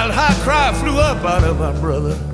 wild high cry flew up out of our brother.